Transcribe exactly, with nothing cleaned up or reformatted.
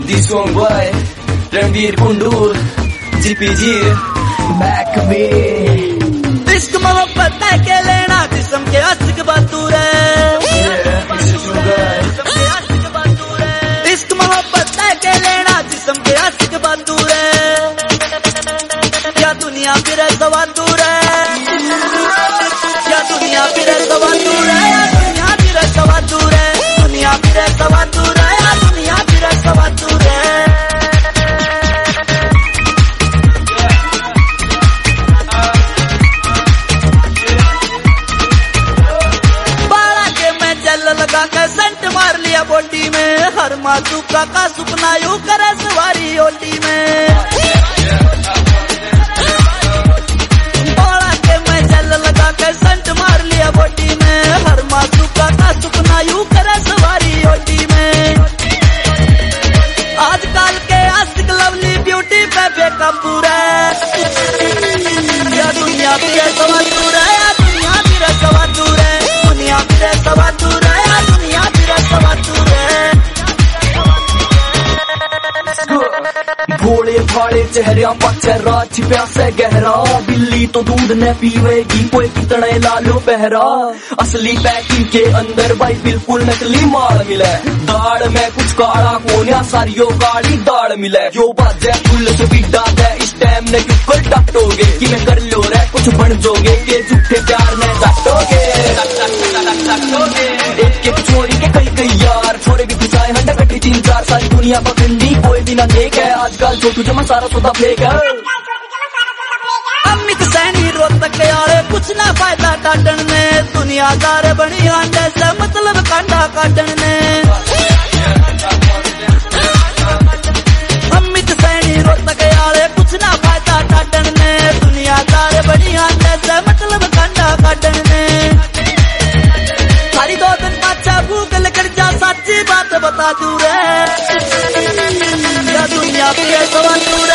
This one boy, Ranveer Kundu, G P G, back me. इश्क मोहब्बत है के लेना जिस्म के आशिक बतूर है। इश्क मोहब्बत है के लेना जिस्म के आशिक बतूर है। क्या दुनिया फिर सवा दूर है, क्या दुनिया फिर सवा दूर है, या दुनिया फिर सवा दूर है, दुनिया फिर सवा दूर है, या दुनिया फिर सवा दूर है। लगा के सेंट मार लिया बॉडी में, हर मासूका का सुपना यूं करे सवारी ओटी में। बोला के मैं जल लगा के सेंट मार लिया बॉडी में, हर मासूका का सुपना यूं करे सवारी ओटी में। आजकल के आशिक लवली ब्यूटी पे बेकाबू है। या दुनिया फिर सवा दूर है, या दुनिया फिर सवा दूर है, दुनिया फिर सवा दूर है, भोले भाले चेहरिया पर चेहरा छिपया से गहरा। बिल्ली तो दूध न पीवेगी, कोई कितने लालो बहरा। असली पैकिंग के अंदर भाई बिल्कुल नकली माल मिले। दाड़ में कुछ काला कोनिया सारियो काली दाड़ मिले। यो बाजे फुल से बिड्डा है, इस टाइम ने क्यों डटोगे कि मैं कर लो रे कुछ बन जोगे, के झूठे प्यार में डटोगे। एक एक छोरी के कई कई यार, छोरे भी घुसाए हंडा कटी तीन चार। सारी दुनिया पकड़ी कोई भी ना देख है, आजकल छोटू जमा सारा सौदा फेंक है। अमित सैनी रोहतक आले कुछ ना फायदा काटन में, दुनियादार बनी आंडे से मतलब कांडा काटन में। अमित सैनी रोहतक आले कुछ ना फायदा काटन में, दुनियादार बनी आंडे से मतलब कांडा काटन में। सारी दो दिन पाचा गूगल कर जा, साची बात बता दूर है, या दुनिया फिर सवा दूर है।